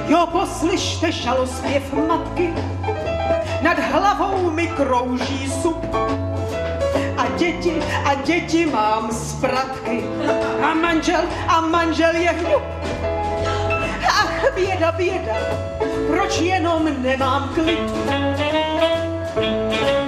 Jo, poslyšte šalospěv matky, nad hlavou mi krouží sup. A děti mám z pratky. A manžel je hňup. Ach, běda, proč jenom nemám klid?